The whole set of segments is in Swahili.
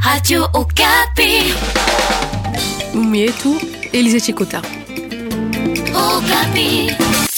Radio Okapi. Yetu Elize Chikota. Okapi.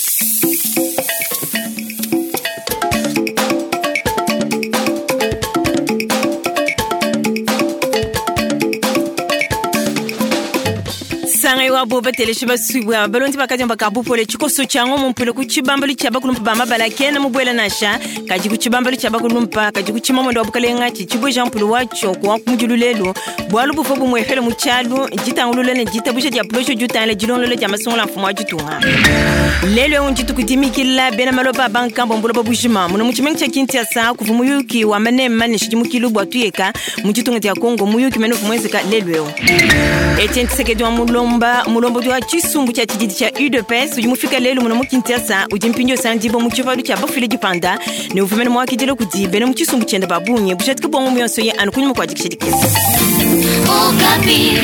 Sangewa boba teleshiba suwa balonti bakati mbakabu pole chikoso chango mumpule kuchibambali chaba kulumpa bamba balakena mubwela nasha kaji kuchibambali chaba kulumpa kaji kuchimamo ndo bukalenga chichibo jampulu wacho kwa kumjululelo bwalu bufo bumwefele muchalu jitangulule ne jitabusha dia plosho jutale jilonlole jamasonga mfumwa jitunga lelo unjitu kutimikilla bena maloba bankambo mbulo babushima muno muchimeng chakinti asa kuvumuyuki wa manema nishimukilu bwatuyeka mujitunga dia Kongo muyuki meno kumwezeka lelo etentisekedwa mulombo dwa chisumbu cha tijidi cha UDPS ujimufika lelo muno mukintiasa ujimpinjo sandibo muchivalu cha bafile jipanda ne uvumene mwakijelo kudibe ne muchisumbu chenda babunye bushatika bongo myonso ye anukunyuma kwa jikishidikisa Okapi.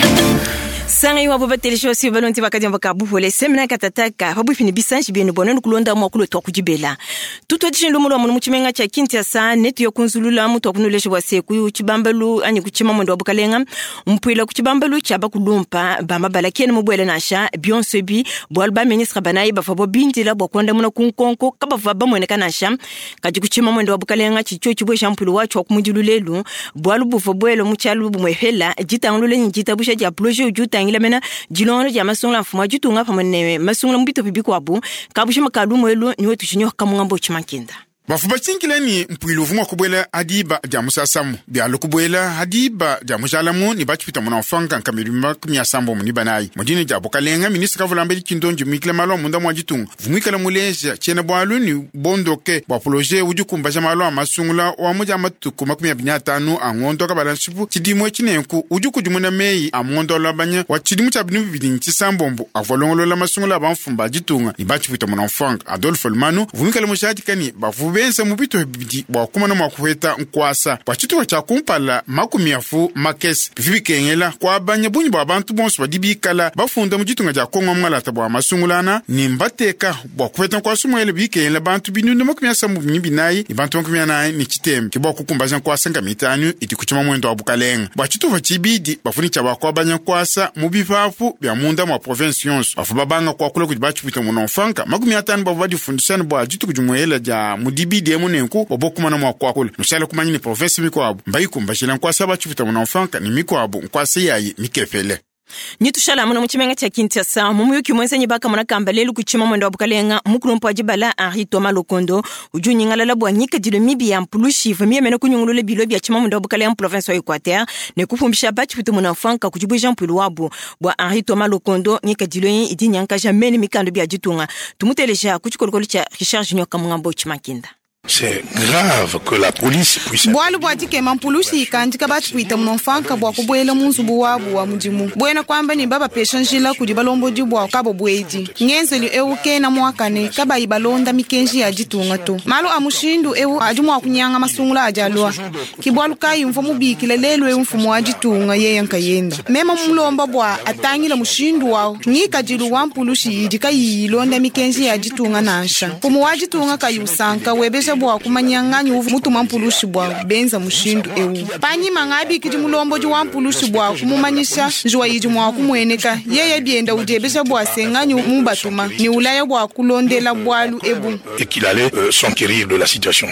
Sangai wa boba teleshosi balonti bakadi mbakabu pole semna katataka babu fini bisanji bino bono kulonda mwa kulo to kujibela tutwa dishindo mulo mu chimenga cha kintia sa netu yo kunzulula muto kunuleshe waseku uchibambalu anyi kuchima mondo bukalenga mpwila kuchibambalu cha bakulumpa bamba balakene mubwele nasha bionso bi bwalba ministre banayi bafabo bindila bokonda muno kunkonko kabava bamwene kanasha kaji kuchima mondo bukalenga chicho chibwe shampulu wacho kumujululelu bwalu bufo bwelo muchalu bumwehela jitangulule njita busha ja ploje ujuta ngila mena jilonlo ja masonga mfuma jutunga pamene masonga mbito bibiko abu kabusha makalu mwelo niwe tushinyo kamungambo chimakinda bafuba chinkileni mpwilo vumwa kubwela adiba jamusa samu bialo kubwela adiba jamusalamu ni bachipita muna ofanga nkamirima kumya sambo muni banayi mudini jabukalenga ministra vulambe chindonjo mikle malo munda mwajitunga vumwikala muleja chena bwalu ni bondoke bwa projet ujukumba jamalo amasungula wa moja matuku makumya binyatanu angondo kabalansipu chidimwe chinenku ujukujumuna mei amondo labanya wa chidimu cha binu bibidini chisambombo avolongolo la masungula bamfumba jitunga ni bachipita muna ofanga Adolfo Lmanu vumwikala mushatikani bafu bensa mubito bibidi bwa kumana mwakuheta nkwasa bwachitu cha kumpala makumiafu makesi bibikengela kwa banya bunyi bwa bantu bonso badibikala bafunda mujitunga ja Kongo mwalata bwa masungulana nimbateka bwa kuheta nkwasu mwele bikengela bantu binunde makumiasa mubinayi bantu makumiana ni chitem kibwa kukumbaza nkwasa ngamitanu iti kuchima mwendo wa bukalenga bwachitu bachibidi bafuni cha kwa banya nkwasa mubifafu bya munda mwa province yonso bafu babanga kwa kula kujibachu bito munonfanka makumiatanu bwa badifundisana bwa jitu kujumwela ja bidi emunenku obokuma na mwakwakula nushala kumanyi ni province mikwabu mbayiku mbashila nkwasa bachuputa munafanka ni mikwabu nkwasa yayi mikefele Nitushala muno muchimenga cha kintiasa mumuyuki mwensenyi baka muna kambalelu kuchima mwendo wa bukalenga mukulumpo ajibala Henri Thomas Lokondo ujunyingala labwa nyika jilo mibi ya mpulushi vamiya mena kunyungulule bilobi ya chima mwendo wa bukalenga province wa Equateur ne kufumbisha bachi putu munafanka kujibu Jean Paul wabu bwa Henri Thomas Lokondo nyika jilo yin idi nyankaja meni mikando biya jitunga tumutelesha kuchikolokolo cha Richard Junior Kamungambo chimakinda. C'est grave que la police puisse... Bwalu bwatike mampulushi ikanjika bachipita mnonfanka bwa kubwela munzubu wabu wa mujimu. Bwena kwamba ni baba peshanjila kujibalombo jibwa kabo bweji. Ngenzeli euke na mwakane kaba ibalonda mikenji ya jitunga tu. Malu amushindu ajumu wa kunyanga masungula ajalua. Kibwalu kai mfumu bikile lelu mfumu wa jitunga yeyanka yenda. Mema mlomba bwa atangila mushindu wao. Nika jilu wampulushi ijika yilonda mikenji ya jitunga nasha. Fumu wa jitunga kayusanka webesha bwa kumanyanganyu mutu mampulushi bwa benza mushindu panyi mangabi kiji mulombo ju wampulushi bwa kumumanyisha njwa yiji mwa kumweneka yeye bienda ujebesha bwa senganyu mubatuma ni ulaya bwa kulondela bwalu et qu'il allait s'enquérir de la situation.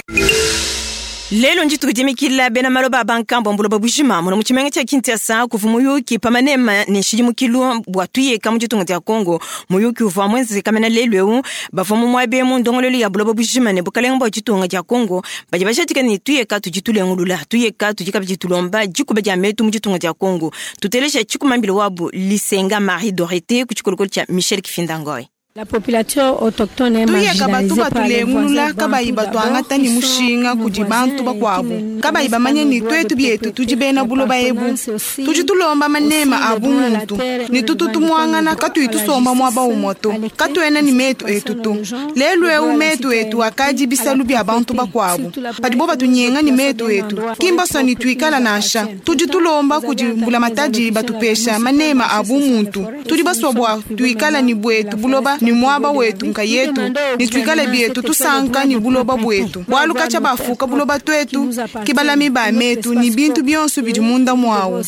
Lelo njitu kujimikila bena maloba bankambo mbulo babushima muno muchimenga cha kintiasa kuvumuyuki pamanema nishijimukilu bwatuye kamujitunga ya Kongo muyuki uva mwenzi kamena lelweu bafamu mwabe mu ndongolelo ya bulo babushima ne bukalenga bwajitunga ya Kongo bajibashatika ni tuye ka tujitule ngulula tuye ka tujika bijitulomba jikuba ja metu mujitunga ya Kongo tutelesha chikumambilo wabu Lisenga Marie Dorité kuchikolokolo cha Michel Kifindangoy. La population autochtone est marginalisée par les voisins. Kabaiba twangata ni mushinga kujibantu bakwabu. Kabaiba manyeni twetu bietu tujibena buloba ebu. Tujitulomba manema abu muntu. Ni tututumwangana katuitusomba mwaba umoto. Katuena ni metu etutu. Lelu metu etu akaji bisalu bya bantu bakwabu. Patiboba tunyenga ni metu etu. Kimboso ni tuikala nasha. Tujitulomba kujimbula mataji batupesha manema abu muntu. Tujibasobwa tuikala ni bwetu buloba ni mwaba wetu nka yetu ni twikale bietu tusanka ni buloba bwetu bwalu kacha bafuka buloba twetu kibalami ba metu ni bintu byonsu bidi munda mwawo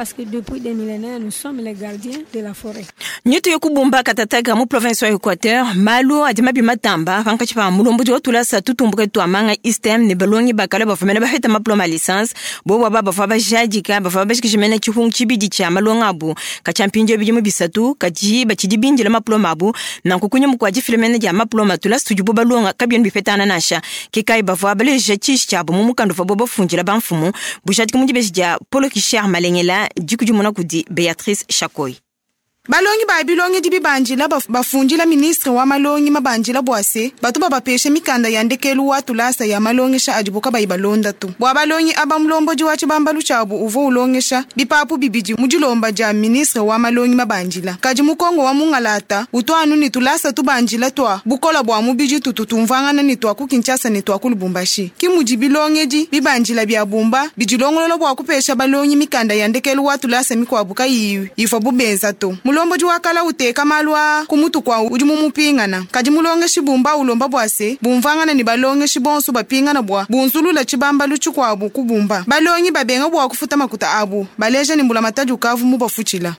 nyeto yokubumba katataga mu province wa Equateur malu adima bimatamba fanka chipa mulombo jo tulasa tutumbuke to amanga istem ne balongi bakala bafamena baheta maploma licence bo baba fa bajadika bafa bashikimena chihung chibidi cha malonga abu ka championje bijimu bisatu kaji bachidibinje la maploma abu na kukunya mukwaji filmene ja maploma tulasa tujubo balonga kabyen bifetana nasha kikai bafa bale jachish cha abu mumukando fa bobo funjila bamfumu bushati kumujibes ja polo kishar malengela jikujumuna kudi Beatrice Chakoy. Balongi ba bilongi dibi banjila bafunjila ministre wa malongi mabanjila bwase batu babapeshe mikanda yandekelu watu lasa ya malongesha ajibuka baibalonda tu bwa balongi abamlombo jiwachi bambalu chabu uvo ulongesha bipapu bibiji mujilomba ja ministre wa malongi mabanjila kaji mukongo wa mungalata utwanu ni tulasa tu banjila twa bukola bwa mubiji tututumvangana ni twa kukinchasa ni twa kulubumbashi kimuji bilongeji bibanjila bya bumba bijilongolo bwa kupesha balongi mikanda yandekelu watu lasa mikwabuka yiwi ifa bubenza tu mulombo jiwakala uteka malwa kumutu kwa ujumumupingana kaji mulonge shibumba ulomba bwase bumvangana ni balonge shibonsu bapingana bwa bunsulula chibamba luchu kwa abu kubumba balongi babenga bwa kufuta makuta abu baleja ni mbula mataju kavu mubafuchila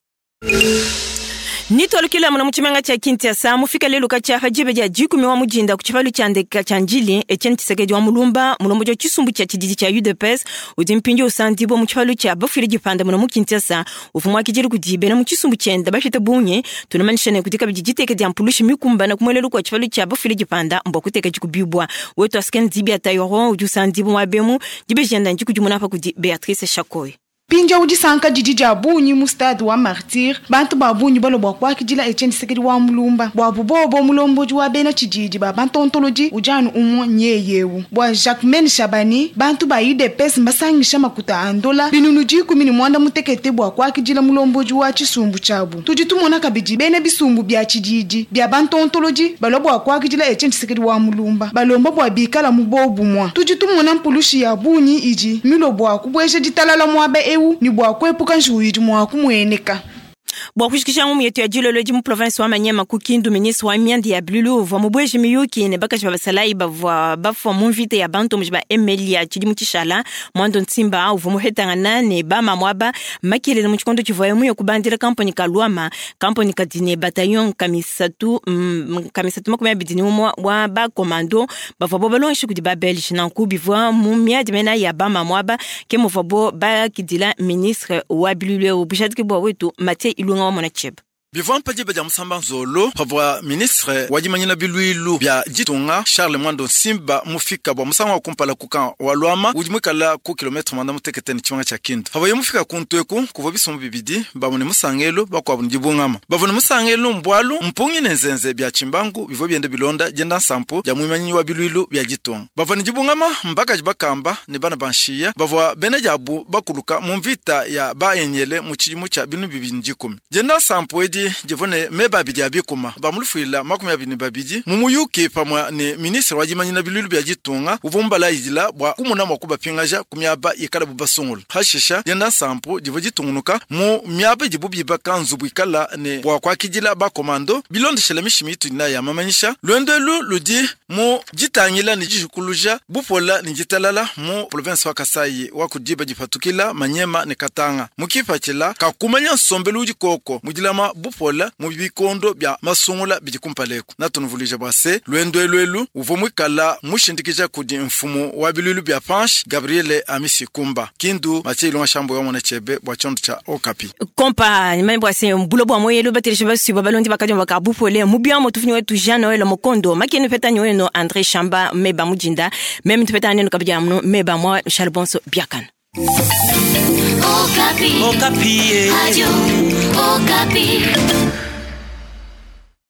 Nitolo kila mwana mchimanga cha Kinshasa mufika lelo kacha hajibe ja jikumi wa mujinda kuchifalu chande kachanjili Etienne Tshisekedi wa mulumba mulombo jo chisumbu cha tididi cha UDPS udimpinjo usandibo muchifalu cha bafiri jipanda mwana Kinshasa ufumwa kijiri kudibe na muchisumbu chenda bashita bunye tunamanishane kutika bijiteke dia mpulushi mikumba na kumwelelo kwa chifalu cha bafiri jipanda mbokuteka jikubibwa wetu asken dibi atayoro udisandibo wabemu dibe jenda njikujumuna hapa kudi Beatrice Chakoy. Pinja ujisanka jijiji abunyi mu stade wa Martyr bantu babunyi balo bwa kwa kijila Etienne Tshisekedi wa mulumba bwa bubobo mulombo jwa bena chijiji ba bantontoloji ujanu umwo nyeyewu bwa Jacquemaine Shabani bantu ba UDPS mbasangisha makuta andola binunu jikumi ni mwanda mutekete bwa kwa kijila mulombo jwa chisumbu chabu tujitumona kabiji bene bisumbu bya chijiji bya bantontoloji balo bwa kwa kijila Etienne Tshisekedi wa mulumba balomba bwa bikala mubobu mwa tujitumona mpulushi ya bunyi iji milo bwa kubweshe jitalala mwabe ni bwa kwepuka njuyi mwa kumweneka bwa kushikisha ngumu yetu ya jiloloji mu province wa Manyema kukindu ministre wa miandi ya Blulu va mubweje miyuki ne bakashi basalai bafwa mumvite ya bantu mjiba Emelia chidi muchishala mwando nsimba uvu muhetangana ne bama mwaba makile na mchikondo chivoye muyo kubandira kampani kaluama kampani kadine bataillon kamisatu makumya bidini umwa wa ba komando bafwa bobalonshi kudi ba Belge na nkubivwa mumiadi mena ya bama mwaba kemu fabo ba kidila ministre wa Blulu ubishadiki bwa wetu Mathieu Ilunga wa Monacheb. Bivon paji baja musamba nzolo pavwa ministre wajimanyina biluilu bya jitunga Charles Mwando Simba mufika bwa musanga kumpala kuka walwama ujimwikala ku kilometre manda mutekete ni chiwanga cha kindu havaye mufika kuntweku kuva bisumbu bibidi babone musangelo bakwa bunjibungama babone musangelo mbwalu mpungi nenzenze bya chimbangu bivo byende bilonda jenda sampo ya mwimanyi wa biluilu bya jitunga bavone jibungama mbaka jibakamba ne bana banshiya bavwa bene jabu bakuluka mumvita ya baenyele mu chimu cha binu bibinjikumi jenda sampo jevone meba bidi abikuma bamulufuila makumi abini babidi mumuyuki pamwa ne ministre wajimanyina bilulu bya jitunga uvumbala izila bwa kumuna makuba pingaja kumyaba ikala bubasungula hashisha yenda sampo jivo jitungunuka mu myaba jibubi bakanzu bwikala ne bwa kwa kijila ba komando bilondo shelamishi na ya mamanyisha lwendelu ludi mu jitangila ni jikuluja bupola ni jitalala mu province wa Kasai wa kudiba jipatukila Manyema ne Katanga mukipachila kakumanya sombelu jikoko mujilama bupola mu bikondo bya masungula bijikumpaleko natunuvulija bwase lwendelu uvumwikala mushindikija kudi mfumu wa bilulu bya Panche Gabriel Amisi Kumba kindu Mathieu Ilunga shambo wa Monachebe bwa chondo cha Okapi kompa ni bwase mbulo bwa moyelo bateresha basiba balondi bakajo bakabupole mubya motufuni wetu Jean Noel Mokondo makene petani weno André Chamba meba mujinda meme tupetani no kabija mno meba mwa Charbonso Biakan Okapi. Okapi. Radio Okapi.